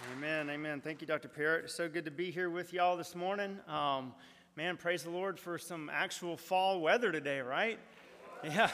Amen, amen. Thank you, Dr. Parrott. It's so good to be here with y'all this morning. Man, praise the Lord for some actual fall weather today, right? Yeah.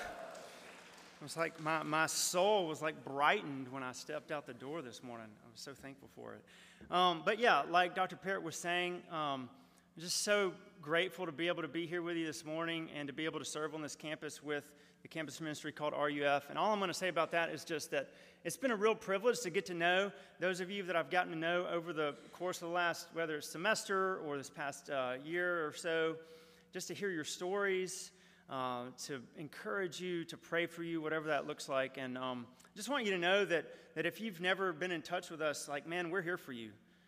It was like my soul was like brightened when I stepped out the door this morning. I was so thankful for it. But yeah, like Dr. Parrott was saying, I'm just so grateful to be able to be here with you this morning and to be able to serve on this campus with the campus ministry called RUF. And all I'm going to say about that is just that it's been a real privilege to get to know those of you that I've gotten to know over the course of the last, whether it's semester or this past year or so, just to hear your stories, to encourage you, to pray for you, whatever that looks like. And just want you to know that if you've never been in touch with us, like, man, we're here for you.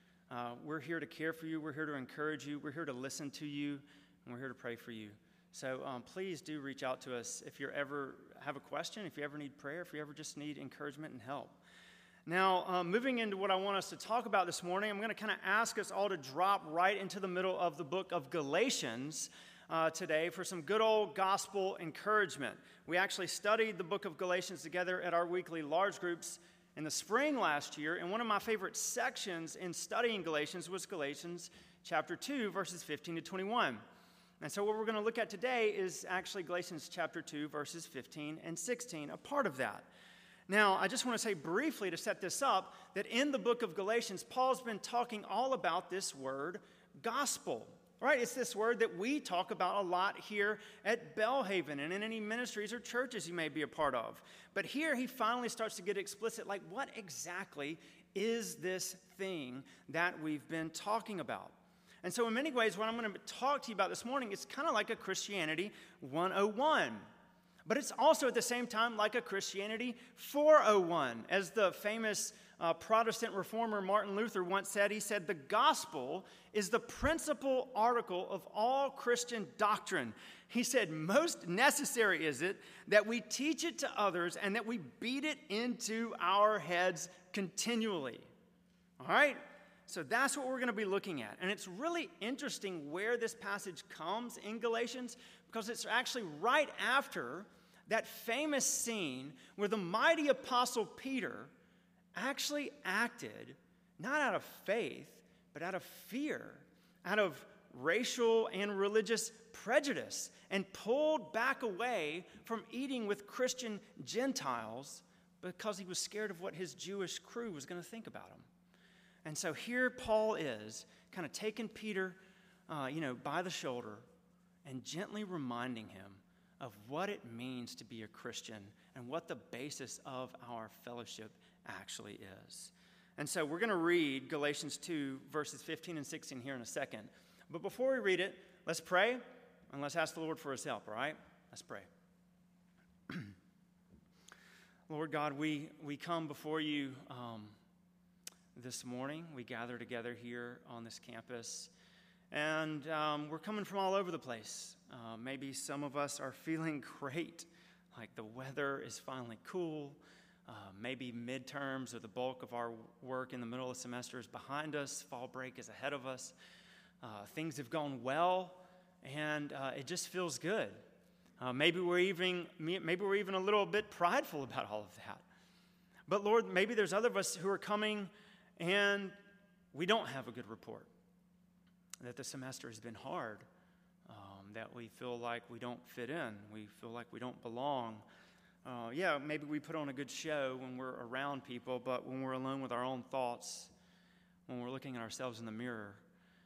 We're here to care for you. We're here to encourage you. We're here to listen to you. And we're here to pray for you. So please do reach out to us if you ever have a question, if you ever need prayer, if you ever just need encouragement and help. Now, moving into what I want us to talk about this morning, I'm going to kind of ask us all to drop right into the middle of the book of Galatians today for some good old gospel encouragement. We actually studied the book of Galatians together at our weekly large groups in the spring last year, and one of my favorite sections in studying Galatians was Galatians chapter 2, verses 15 to 21. And so what we're going to look at today is actually Galatians chapter 2, verses 15 and 16, a part of that. Now, I just want to say briefly to set this up that in the book of Galatians, Paul's been talking all about this word, gospel. Right? It's this word that we talk about a lot here at Bellhaven and in any ministries or churches you may be a part of. But here he finally starts to get explicit, like what exactly is this thing that we've been talking about? And so in many ways, what I'm going to talk to you about this morning is kind of like a Christianity 101. But it's also at the same time like a Christianity 401. As the famous Protestant reformer Martin Luther once said, he said, the gospel is the principal article of all Christian doctrine. He said, most necessary is it that we teach it to others and that we beat it into our heads continually. All right? So that's what we're going to be looking at. And it's really interesting where this passage comes in Galatians because it's actually right after that famous scene where the mighty apostle Peter actually acted not out of faith, but out of fear, out of racial and religious prejudice, and pulled back away from eating with Christian Gentiles because he was scared of what his Jewish crew was going to think about him. And so here Paul is kind of taking Peter, by the shoulder and gently reminding him of what it means to be a Christian and what the basis of our fellowship actually is. And so we're going to read Galatians 2, verses 15 and 16 here in a second. But before we read it, let's pray and let's ask the Lord for his help, all right? Let's pray. Lord God, we come before you this morning. We gather together here on this campus, and we're coming from all over the place. Maybe some of us are feeling great, like the weather is finally cool. Maybe midterms or the bulk of our work in the middle of the semester is behind us. Fall break is ahead of us. Things have gone well, and it just feels good. Maybe we're even a little bit prideful about all of that. But Lord, maybe there's other of us who are coming and we don't have a good report, that the semester has been hard, that we feel like we don't fit in, we feel like we don't belong. Maybe we put on a good show when we're around people, but when we're alone with our own thoughts, when we're looking at ourselves in the mirror,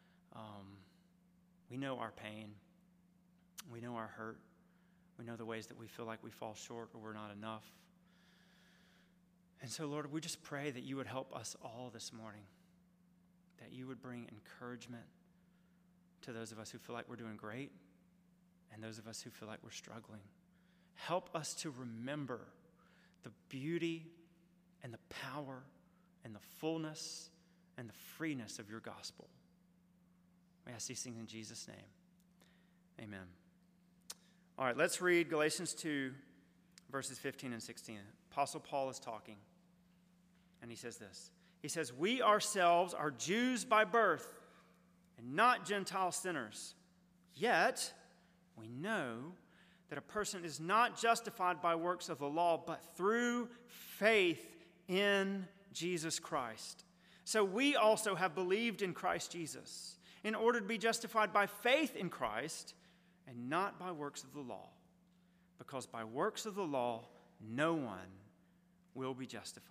we know our pain, we know our hurt, we know the ways that we feel like we fall short or we're not enough. And so, Lord, we just pray that you would help us all this morning, that you would bring encouragement to those of us who feel like we're doing great and those of us who feel like we're struggling. Help us to remember the beauty and the power and the fullness and the freeness of your gospel. We ask these things in Jesus' name. Amen. All right, let's read Galatians 2, verses 15 and 16. Apostle Paul is talking, and he says this. He says, we ourselves are Jews by birth and not Gentile sinners. Yet we know that a person is not justified by works of the law, but through faith in Jesus Christ. So we also have believed in Christ Jesus, in order to be justified by faith in Christ and not by works of the law. Because by works of the law, no one will be justified.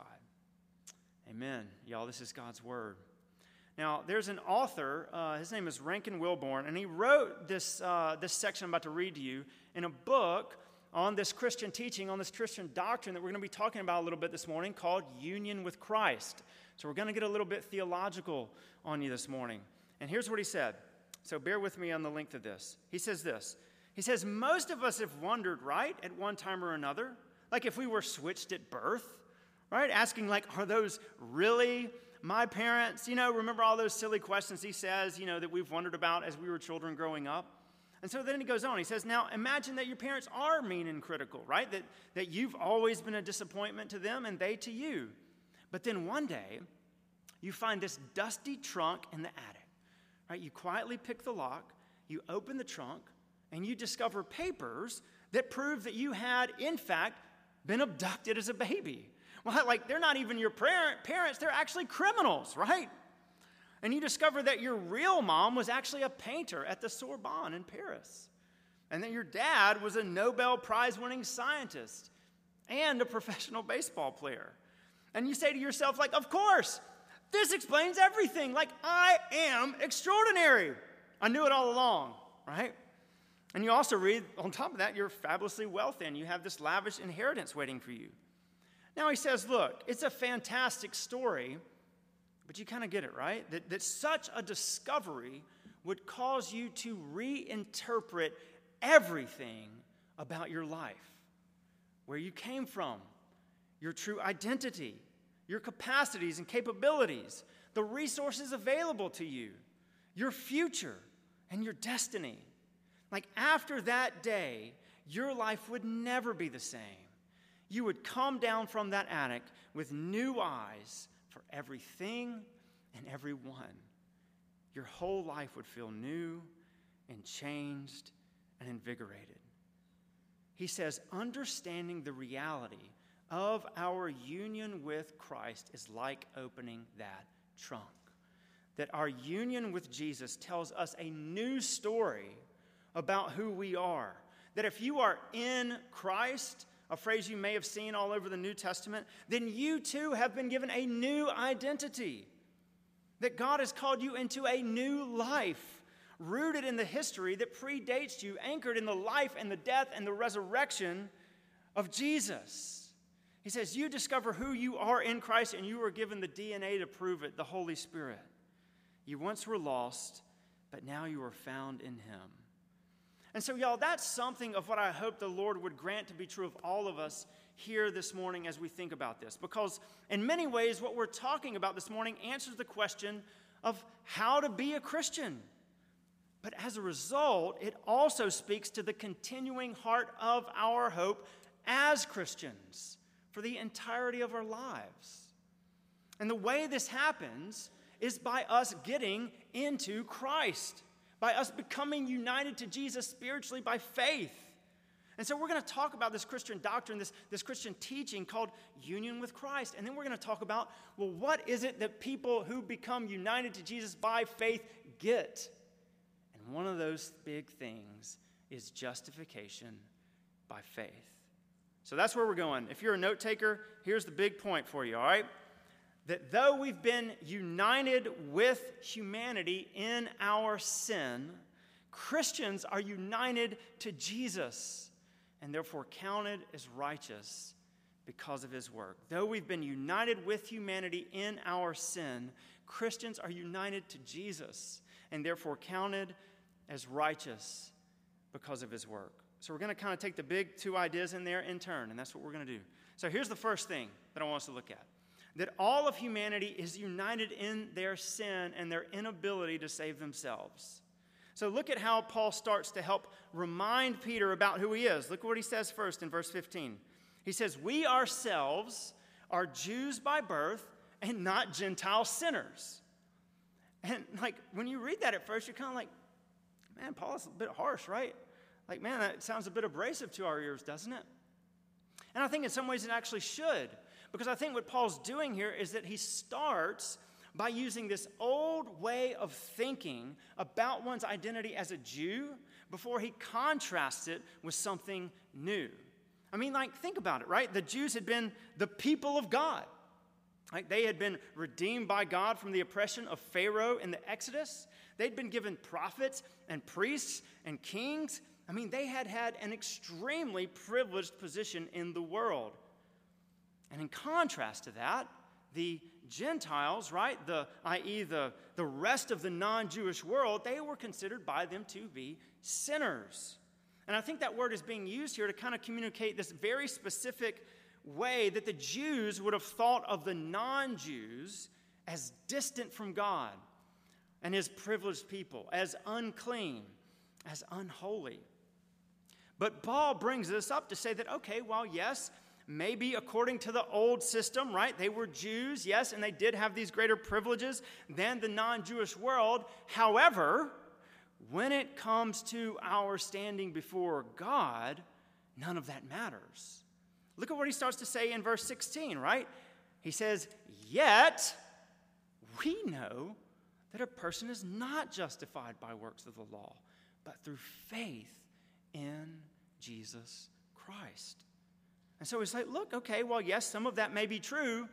Amen. Y'all, this is God's word. Now, there's an author, his name is Rankin Wilbourne, and he wrote this section I'm about to read to you in a book on this Christian teaching, on this Christian doctrine that we're going to be talking about a little bit this morning called Union with Christ. So we're going to get a little bit theological on you this morning. And here's what he said. So bear with me on the length of this. He says this. He says, most of us have wondered, right, at one time or another, like if we were switched at birth, right? Asking like, are those really my parents? You know, remember all those silly questions he says, that we've wondered about as we were children growing up? And so then he goes on. He says, now imagine that your parents are mean and critical, right? That you've always been a disappointment to them and they to you. But then one day, you find this dusty trunk in the attic, right? You quietly pick the lock, you open the trunk, and you discover papers that prove that you had, in fact, been abducted as a baby. Well, like, they're not even your parents, they're actually criminals, right? And you discover that your real mom was actually a painter at the Sorbonne in Paris, and that your dad was a Nobel Prize-winning scientist and a professional baseball player. And you say to yourself, like, of course, this explains everything. Like, I am extraordinary. I knew it all along, right? And you also read, on top of that, you're fabulously wealthy and you have this lavish inheritance waiting for you. Now he says, look, it's a fantastic story, but you kind of get it, right? That such a discovery would cause you to reinterpret everything about your life. Where you came from, your true identity, your capacities and capabilities, the resources available to you, your future and your destiny. Like after that day, your life would never be the same. You would come down from that attic with new eyes for everything and everyone. Your whole life would feel new and changed and invigorated. He says, understanding the reality of our union with Christ is like opening that trunk. That our union with Jesus tells us a new story about who we are. That if you are in Christ, a phrase you may have seen all over the New Testament, then you too have been given a new identity. That God has called you into a new life, rooted in the history that predates you, anchored in the life and the death and the resurrection of Jesus. He says, you discover who you are in Christ, and you are given the DNA to prove it, the Holy Spirit. You once were lost, but now you are found in Him. And so, y'all, that's something of what I hope the Lord would grant to be true of all of us here this morning as we think about this. Because in many ways, what we're talking about this morning answers the question of how to be a Christian. But as a result, it also speaks to the continuing heart of our hope as Christians for the entirety of our lives. And the way this happens is by us getting into Christ, by us becoming united to Jesus spiritually by faith. And so we're going to talk about this Christian doctrine, this Christian teaching called union with Christ. And then we're going to talk about, well, what is it that people who become united to Jesus by faith get? And one of those big things is justification by faith. So that's where we're going. If you're a note taker, here's the big point for you, all right? That though we've been united with humanity in our sin, Christians are united to Jesus and therefore counted as righteous because of His work. Though we've been united with humanity in our sin, Christians are united to Jesus and therefore counted as righteous because of His work. So we're going to kind of take the big two ideas in there in turn, and that's what we're going to do. So here's the first thing that I want us to look at. That all of humanity is united in their sin and their inability to save themselves. So look at how Paul starts to help remind Peter about who he is. Look what he says first in verse 15. He says, we ourselves are Jews by birth and not Gentile sinners. And like when you read that at first, you're kind of like, man, Paul's a bit harsh, right? Like, man, that sounds a bit abrasive to our ears, doesn't it? And I think in some ways it actually should. Because I think what Paul's doing here is that he starts by using this old way of thinking about one's identity as a Jew before he contrasts it with something new. I mean, like, think about it, right? The Jews had been the people of God. Like, they had been redeemed by God from the oppression of Pharaoh in the Exodus. They'd been given prophets and priests and kings. I mean, they had had an extremely privileged position in the world. And in contrast to that, the Gentiles, right, i.e. the rest of the non-Jewish world, they were considered by them to be sinners. And I think that word is being used here to kind of communicate this very specific way that the Jews would have thought of the non-Jews as distant from God and his privileged people, as unclean, as unholy. But Paul brings this up to say that, okay, well, yes, maybe according to the old system, right, they were Jews, yes, and they did have these greater privileges than the non-Jewish world. However, when it comes to our standing before God, none of that matters. Look at what he starts to say in verse 16, right? He says, yet we know that a person is not justified by works of the law, but through faith in Jesus Christ. And so he's like, look, okay, well, yes, some of that may be true.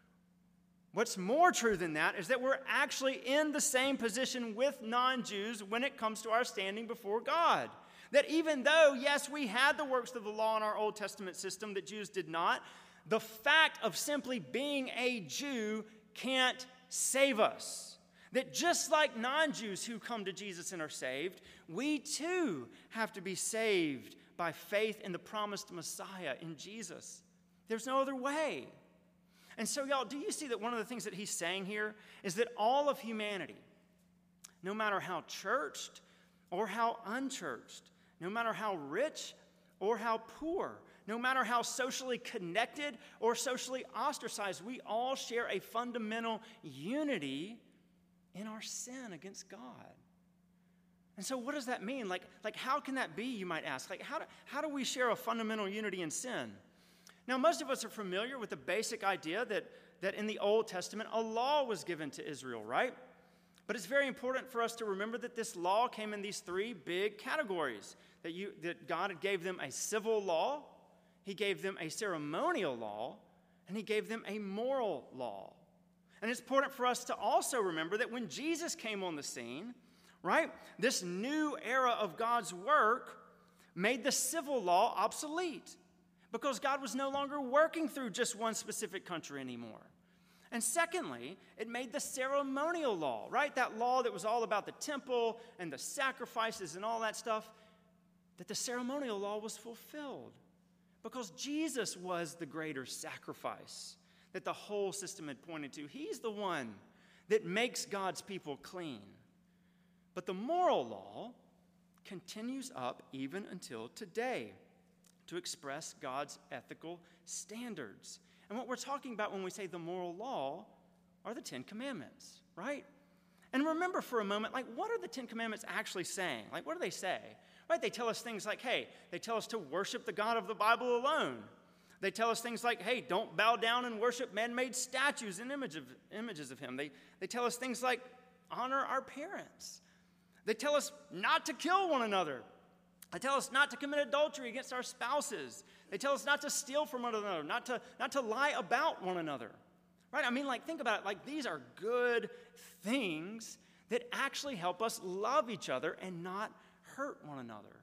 What's more true than that is that we're actually in the same position with non-Jews when it comes to our standing before God. That even though, yes, we had the works of the law in our Old Testament system that Jews did not, the fact of simply being a Jew can't save us. That just like non-Jews who come to Jesus and are saved, we too have to be saved by faith in the promised Messiah, in Jesus. There's no other way. And so, y'all, do you see that one of the things that he's saying here is that all of humanity, no matter how churched or how unchurched, no matter how rich or how poor, no matter how socially connected or socially ostracized, we all share a fundamental unity in our sin against God. And so what does that mean? Like how can that be, you might ask? Like, how do we share a fundamental unity in sin? Now, most of us are familiar with the basic idea that in the Old Testament, a law was given to Israel, right? But it's very important for us to remember that this law came in these three big categories. That God gave them a civil law, he gave them a ceremonial law, and he gave them a moral law. And it's important for us to also remember that when Jesus came on the scene, right, this new era of God's work made the civil law obsolete because God was no longer working through just one specific country anymore. And secondly, it made the ceremonial law, right, that law that was all about the temple and the sacrifices and all that stuff, that the ceremonial law was fulfilled because Jesus was the greater sacrifice that the whole system had pointed to. He's the one that makes God's people clean. But the moral law continues up even until today to express God's ethical standards. And what we're talking about when we say the moral law are the Ten Commandments, right? And remember for a moment, like, what are the Ten Commandments actually saying? Like, what do they say? Right? They tell us things like, hey, they tell us to worship the God of the Bible alone. They tell us things like, hey, don't bow down and worship man-made statues and images of him. They tell us things like, honor our parents. They tell us not to kill one another. They tell us not to commit adultery against our spouses. They tell us not to steal from one another, not to lie about one another. Right? I mean, like, think about it. Like, these are good things that actually help us love each other and not hurt one another.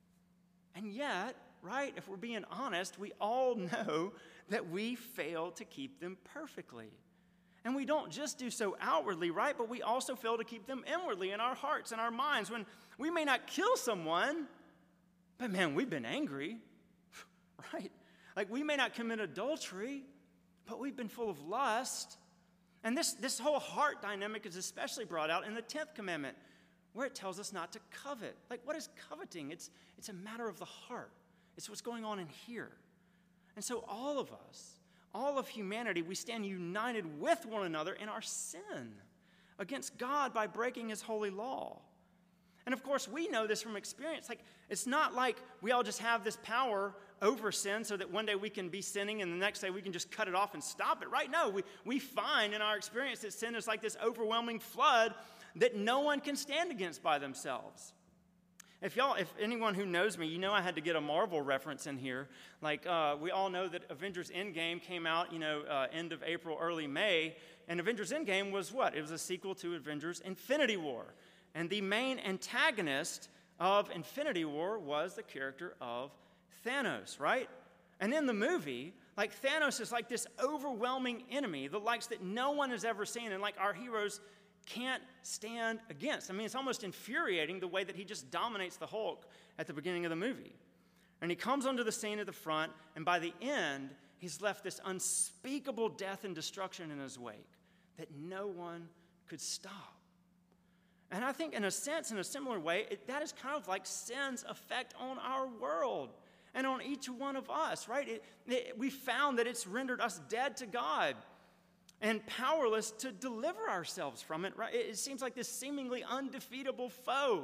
And yet, right, if we're being honest, we all know that we fail to keep them perfectly. And we don't just do so outwardly, right, but we also fail to keep them inwardly in our hearts and our minds. When we may not kill someone, but man, we've been angry, right? Like, we may not commit adultery, but we've been full of lust. And this whole heart dynamic is especially brought out in the 10th commandment, where it tells us not to covet. Like, what is coveting? It's a matter of the heart. It's what's going on in here. And so all of us, all of humanity, we stand united with one another in our sin against God by breaking his holy law. And of course, we know this from experience. Like, it's not like we all just have this power over sin so that one day we can be sinning and the next day we can just cut it off and stop it, right? No, we find in our experience that sin is like this overwhelming flood that no one can stand against by themselves. If anyone who knows me, you know I had to get a Marvel reference in here. Like, we all know that Avengers Endgame came out, end of April, early May. And Avengers Endgame was what? It was a sequel to Avengers Infinity War. And the main antagonist of Infinity War was the character of Thanos, right? And in the movie, like, Thanos is like this overwhelming enemy, the likes that no one has ever seen, and like our heroes can't stand against. I mean, it's almost infuriating the way that he just dominates the Hulk at the beginning of the movie. And he comes onto the scene at the front, and by the end, he's left this unspeakable death and destruction in his wake that no one could stop. And I think, in a sense, in a similar way, that is kind of like sin's effect on our world and on each one of us, right? We found that it's rendered us dead to God and powerless to deliver ourselves from it, right? It seems like this seemingly undefeatable foe.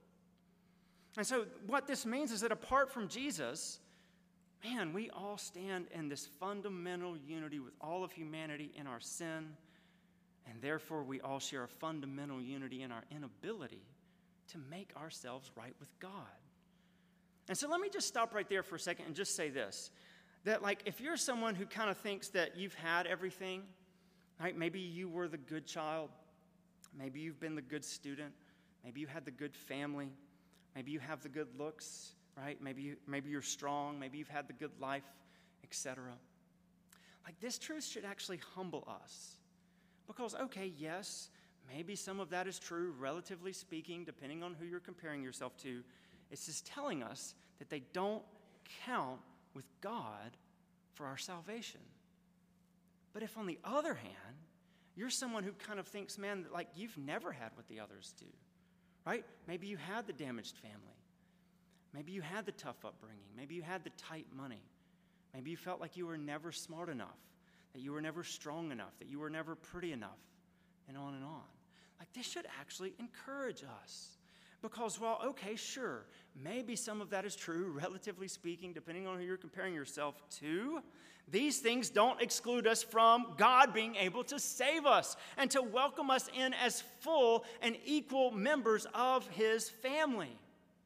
And so what this means is that apart from Jesus, man, we all stand in this fundamental unity with all of humanity in our sin, and therefore we all share a fundamental unity in our inability to make ourselves right with God. And so let me just stop right there for a second and just say this, that like if you're someone who kind of thinks that you've had everything, right? Maybe you were the good child. Maybe you've been the good student. Maybe you had the good family. Maybe you have the good looks, right? Maybe you're strong. Maybe you've had the good life, etc. Like this truth should actually humble us. Because, okay, yes, maybe some of that is true, relatively speaking, depending on who you're comparing yourself to. It's just telling us that they don't count with God for our salvation. But if, on the other hand, you're someone who kind of thinks, man, like you've never had what the others do, right? Maybe you had the damaged family. Maybe you had the tough upbringing. Maybe you had the tight money. Maybe you felt like you were never smart enough, that you were never strong enough, that you were never pretty enough, and on and on. Like this should actually encourage us. Because while, okay, sure, maybe some of that is true, relatively speaking, depending on who you're comparing yourself to, these things don't exclude us from God being able to save us and to welcome us in as full and equal members of His family.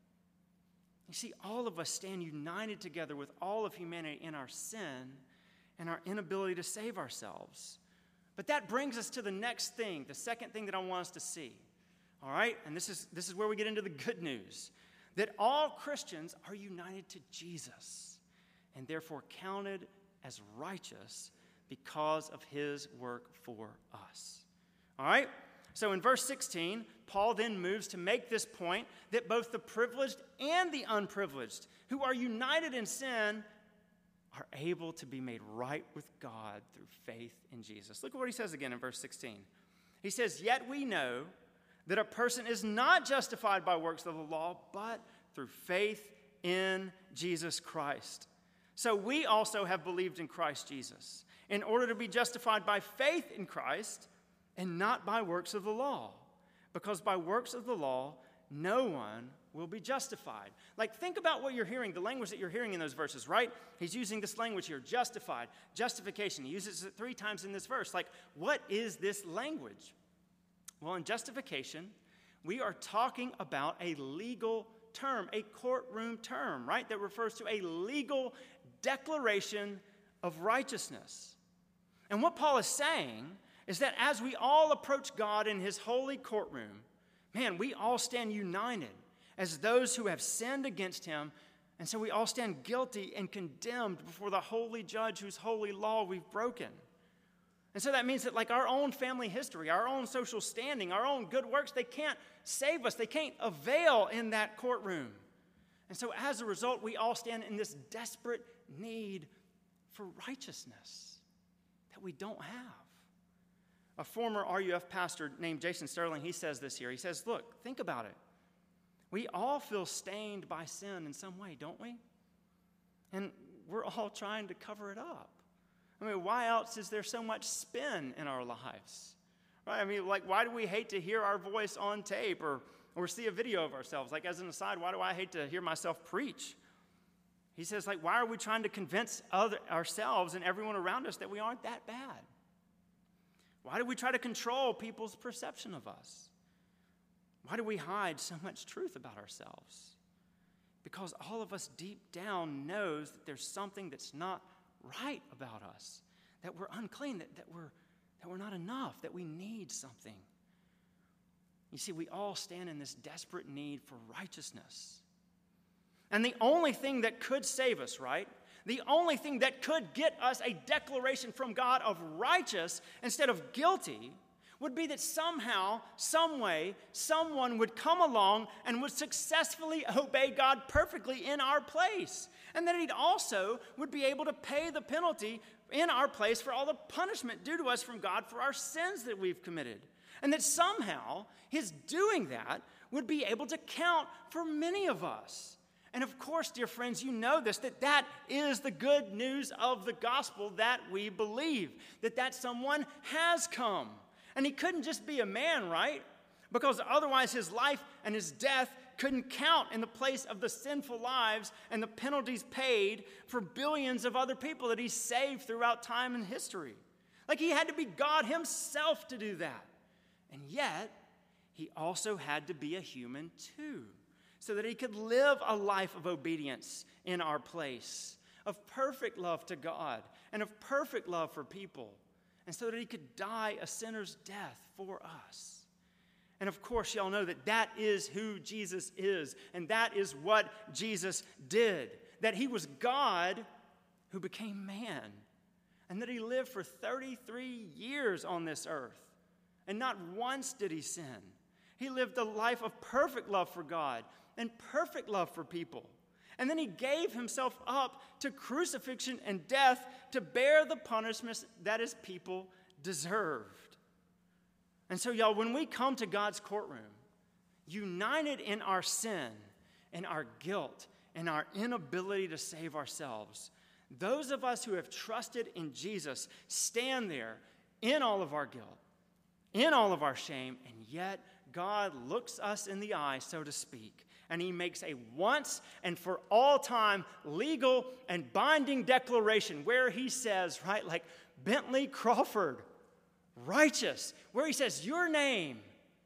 You see, all of us stand united together with all of humanity in our sin and our inability to save ourselves. But that brings us to the next thing, the second thing that I want us to see. All right? And this is where we get into the good news. That all Christians are united to Jesus and therefore counted as righteous because of His work for us. All right? So in verse 16, Paul then moves to make this point that both the privileged and the unprivileged who are united in sin are able to be made right with God through faith in Jesus. Look at what he says again in verse 16. He says, "Yet we know that a person is not justified by works of the law, but through faith in Jesus Christ. So we also have believed in Christ Jesus, in order to be justified by faith in Christ and not by works of the law. Because by works of the law, no one will be justified." Like, think about what you're hearing, the language that you're hearing in those verses, right? He's using this language here, justified, justification. He uses it 3 times in this verse. Like, what is this language? Well, in justification, we are talking about a legal term, a courtroom term, right? That refers to a legal declaration of righteousness. And what Paul is saying is that as we all approach God in His holy courtroom, man, we all stand united as those who have sinned against Him, and so we all stand guilty and condemned before the holy judge whose holy law we've broken. And so that means that like our own family history, our own social standing, our own good works, they can't save us. They can't avail in that courtroom. And so as a result, we all stand in this desperate need for righteousness that we don't have. A former RUF pastor named Jason Sterling, he says this here. He says, look, think about it. We all feel stained by sin in some way, don't we? And we're all trying to cover it up. I mean, why else is there so much spin in our lives? Right? I mean, like, why do we hate to hear our voice on tape or see a video of ourselves? Like, as an aside, why do I hate to hear myself preach? He says, like, why are we trying to convince ourselves and everyone around us that we aren't that bad? Why do we try to control people's perception of us? Why do we hide so much truth about ourselves? Because all of us deep down knows that there's something that's not right about us, that we're unclean, that we're not enough, that we need something. You see, we all stand in this desperate need for righteousness. And the only thing that could save us, right? The only thing that could get us a declaration from God of righteous instead of guilty would be that somehow, some way, someone would come along and would successfully obey God perfectly in our place. And that He'd also would be able to pay the penalty in our place for all the punishment due to us from God for our sins that we've committed. And that somehow His doing that would be able to count for many of us. And of course, dear friends, you know this, that is the good news of the gospel that we believe, that someone has come. And He couldn't just be a man, right? Because otherwise His life and His death couldn't count in the place of the sinful lives and the penalties paid for billions of other people that He saved throughout time and history. Like, He had to be God Himself to do that. And yet, He also had to be a human too, so that He could live a life of obedience in our place, of perfect love to God and of perfect love for people, and so that He could die a sinner's death for us. And of course, y'all know that is who Jesus is, and that is what Jesus did, that He was God who became man, and that He lived for 33 years on this earth, and not once did He sin. He lived a life of perfect love for God and perfect love for people. And then He gave Himself up to crucifixion and death to bear the punishment that His people deserved. And so, y'all, when we come to God's courtroom, united in our sin and our guilt and our inability to save ourselves, those of us who have trusted in Jesus stand there in all of our guilt, in all of our shame, and yet God looks us in the eye, so to speak, and He makes a once and for all time legal and binding declaration where He says, right, like Bentley Crawford, righteous, where He says, your name,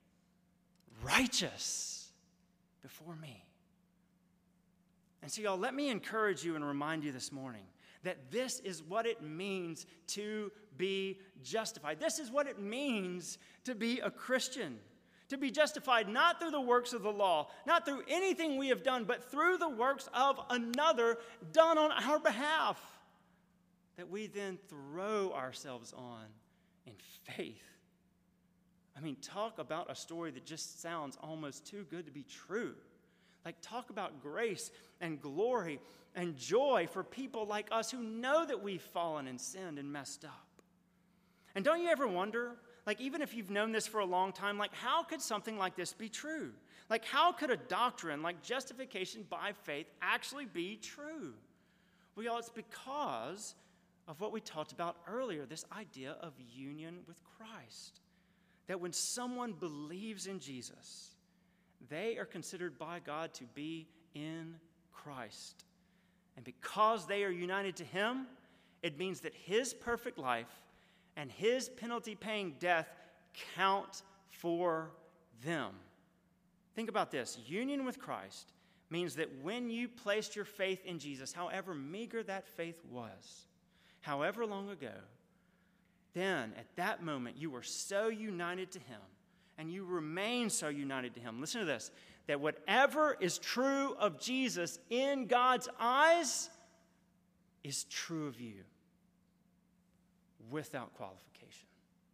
righteous before me. And so, y'all, let me encourage you and remind you this morning that this is what it means to be justified. This is what it means to be a Christian. To be justified not through the works of the law, not through anything we have done, but through the works of another done on our behalf, that we then throw ourselves on in faith. I mean, talk about a story that just sounds almost too good to be true. Like, talk about grace and glory and joy for people like us who know that we've fallen and sinned and messed up. And don't you ever wonder, like, even if you've known this for a long time, like, how could something like this be true? Like, how could a doctrine like justification by faith actually be true? Well, y'all, it's because of what we talked about earlier, this idea of union with Christ. That when someone believes in Jesus, they are considered by God to be in Christ. And because they are united to Him, it means that His perfect life and His penalty-paying death count for them. Think about this. Union with Christ means that when you placed your faith in Jesus, however meager that faith was, however long ago, then at that moment you were so united to Him, and you remain so united to Him. Listen to this, that whatever is true of Jesus in God's eyes is true of you, without qualification.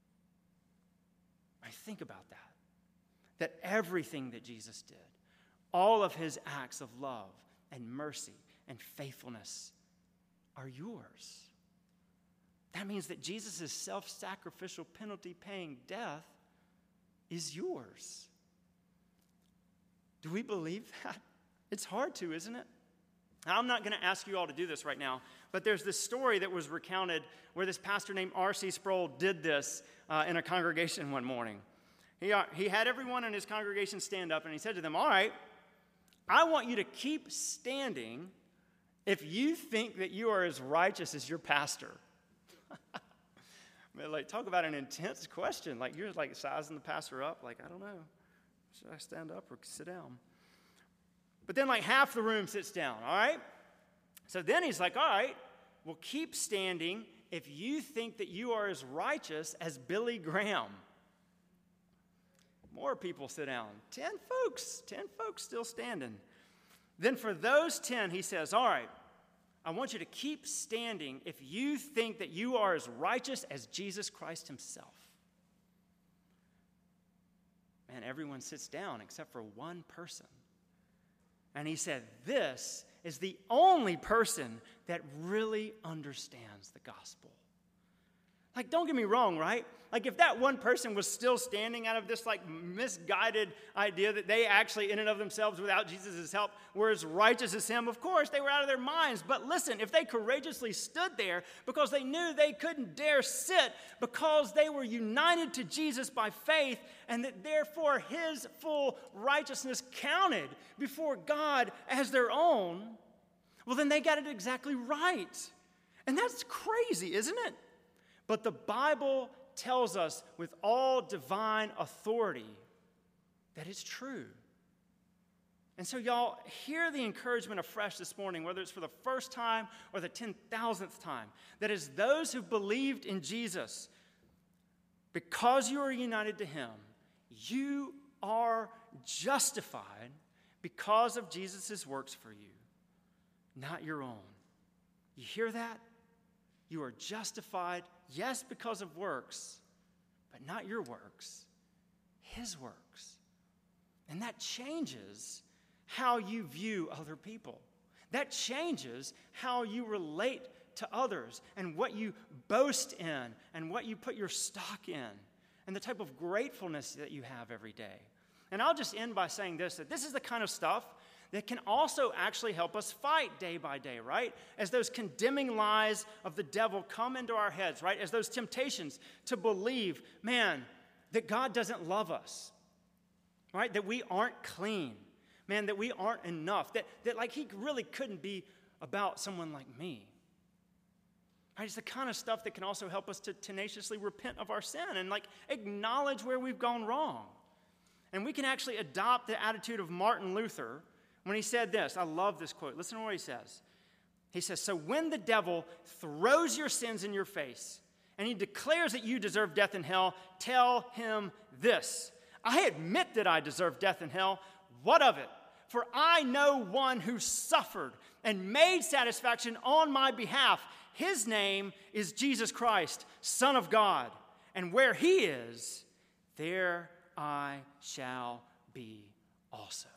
I think about that. That everything that Jesus did, all of His acts of love and mercy and faithfulness are yours. That means that Jesus' self-sacrificial penalty-paying death is yours. Do we believe that? It's hard to, isn't it? Now, I'm not going to ask you all to do this right now, but there's this story that was recounted where this pastor named R.C. Sproul did this in a congregation one morning. He had everyone in his congregation stand up, and he said to them, all right, I want you to keep standing if you think that you are as righteous as your pastor. I mean, like, talk about an intense question. Like, you're like sizing the pastor up. Like, I don't know. Should I stand up or sit down? But then like half the room sits down, all right? So then he's like, all right, well, keep standing if you think that you are as righteous as Billy Graham. More people sit down. 10 folks still standing. Then for those 10, he says, all right, I want you to keep standing if you think that you are as righteous as Jesus Christ himself. Man, everyone sits down except for one person. And he said, this is the only person that really understands the gospel. Like, don't get me wrong, right? Like, if that one person was still standing out of this, like, misguided idea that they actually, in and of themselves, without Jesus' help, were as righteous as him, of course, they were out of their minds. But listen, if they courageously stood there because they knew they couldn't dare sit because they were united to Jesus by faith and that therefore his full righteousness counted before God as their own, well, then they got it exactly right. And that's crazy, isn't it? But the Bible tells us with all divine authority that it's true. And so y'all, hear the encouragement afresh this morning, whether it's for the first time or the 10,000th time, that as those who believed in Jesus, because you are united to him, you are justified because of Jesus' works for you, not your own. You hear that? You are justified, yes, because of works, but not your works, his works. And that changes how you view other people. That changes how you relate to others and what you boast in and what you put your stock in and the type of gratefulness that you have every day. And I'll just end by saying this, that this is the kind of stuff that can also actually help us fight day by day, right? As those condemning lies of the devil come into our heads, right? As those temptations to believe, man, that God doesn't love us, right? That we aren't clean, man, that we aren't enough, that like he really couldn't be about someone like me. Right? It's the kind of stuff that can also help us to tenaciously repent of our sin and like acknowledge where we've gone wrong. And we can actually adopt the attitude of Martin Luther when he said this. I love this quote. Listen to what he says. He says, so when the devil throws your sins in your face and he declares that you deserve death and hell, tell him this. I admit that I deserve death and hell. What of it? For I know one who suffered and made satisfaction on my behalf. His name is Jesus Christ, Son of God. And where he is, there I shall be also.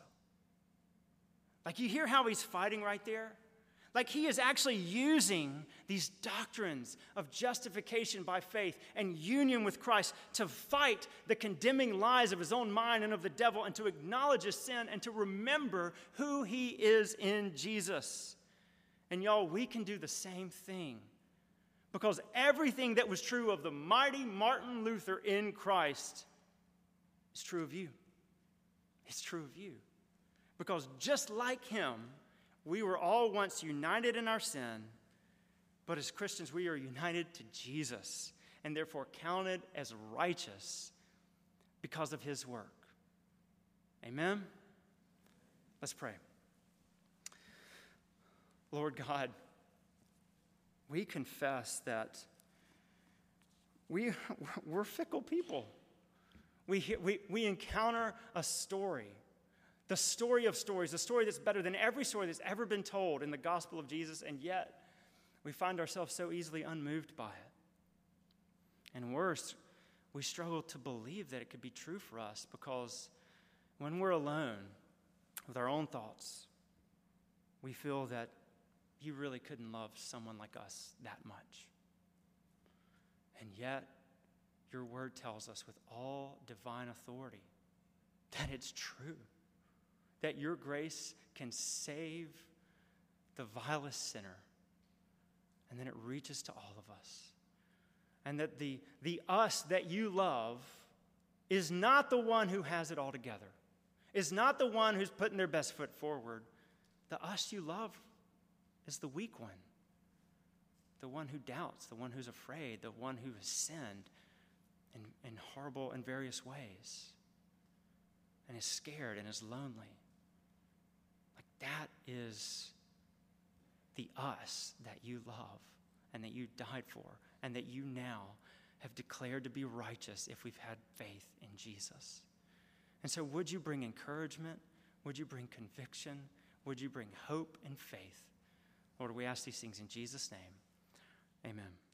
Like, you hear how he's fighting right there? Like, he is actually using these doctrines of justification by faith and union with Christ to fight the condemning lies of his own mind and of the devil and to acknowledge his sin and to remember who he is in Jesus. And y'all, we can do the same thing because everything that was true of the mighty Martin Luther in Christ is true of you. It's true of you. Because just like him, we were all once united in our sin, but as Christians, we are united to Jesus and therefore counted as righteous because of his work. Amen? Let's pray. Lord God, we confess that we're fickle people. We encounter a story. The story of stories, the story that's better than every story that's ever been told in the gospel of Jesus, and yet we find ourselves so easily unmoved by it. And worse, we struggle to believe that it could be true for us because when we're alone with our own thoughts, we feel that you really couldn't love someone like us that much. And yet, your word tells us with all divine authority that it's true. That your grace can save the vilest sinner, and then it reaches to all of us. And that the us that you love is not the one who has it all together, is not the one who's putting their best foot forward. The us you love is the weak one, the one who doubts, the one who's afraid, the one who has sinned in horrible and various ways and is scared and is lonely. Like that is the us that you love and that you died for and that you now have declared to be righteous if we've had faith in Jesus. And so would you bring encouragement? Would you bring conviction? Would you bring hope and faith? Lord, we ask these things in Jesus' name. Amen.